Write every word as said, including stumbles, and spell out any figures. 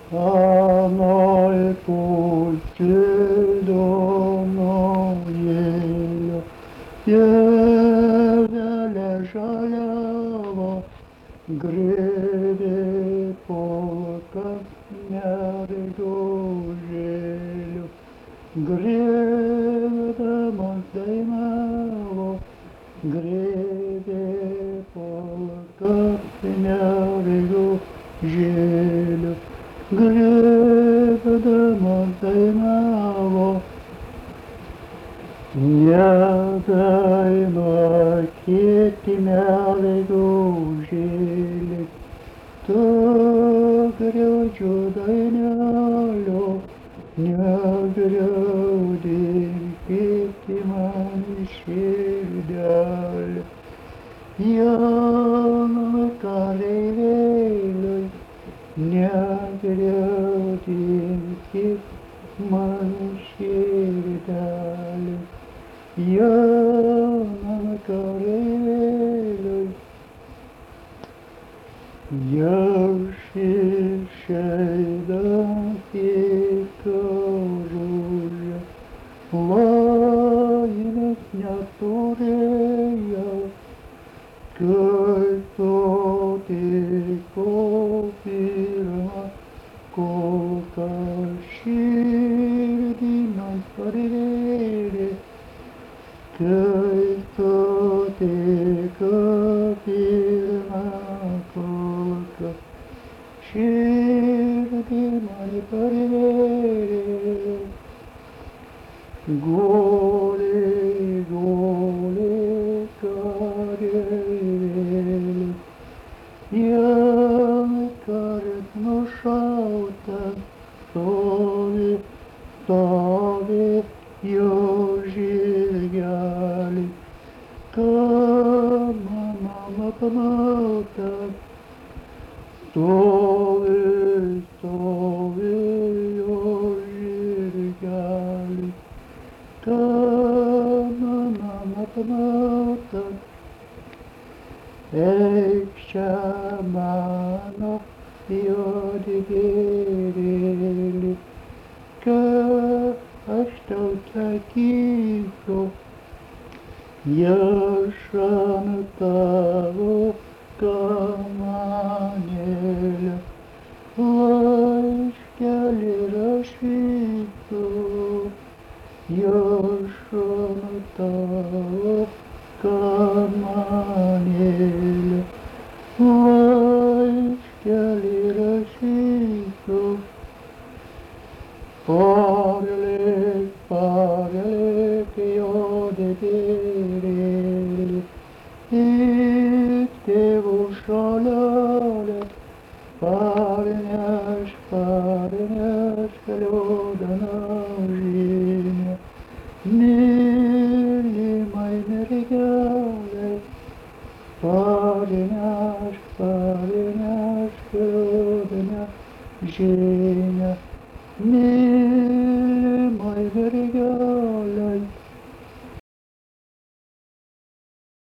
Анной пути давно еле, еле жалела, гребе полка мердужелю, гребе мандаймало, гребе полка мердужелю. Гребе мандаймало, не дай макети мердужелю. То гречу дайняло, не грюдин китиман ширдаль. Я каревелой, не грюдин китиман ширдаль. Я каревелой, Yaşı şeyden hikaruya, laynet nyatureya, köto tiko firma, koka şirdinan parere, köto tiko firma, koka şirdinan parere. Gole, gole, karel, я каретно шаута, тови, тови, йожиряли, кама, мама, камата, тови, тови, йожиряли, кама, мама, камата, Ekşamano yodigereli Kö aştautakiko Yaşanı tavu kamanele Hoş gelir aşiko Yaşanı tavu kamanele Hoş gelir aşiko Paralek, paralek yodedereli İkte vuşalale Parenaş, parenaş kalodanaşine Nili maynerigale Parenaş, parenaş kalodanaşine Nili maynerigale